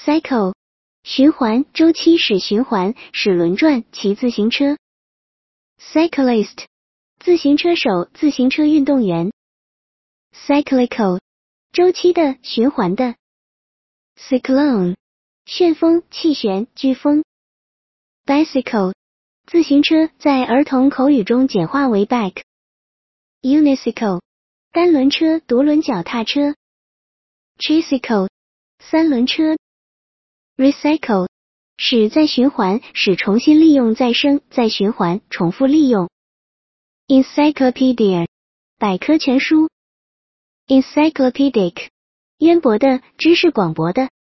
cycle 循环，周期使循环，使轮转，骑自行车。cyclist 自行车手，自行车运动员。cyclical 周期的，循环的。cyclone 旋风，气旋，飓风。bicycle 自行车，在儿童口语中简化为 bike。unicycle 单轮车，独轮脚踏车。tricycle 三轮车。recycle 使再循环，使重新利用再生，再循环，重复利用。encyclopedia 百科全书。encyclopedic 渊博的，知识广博的。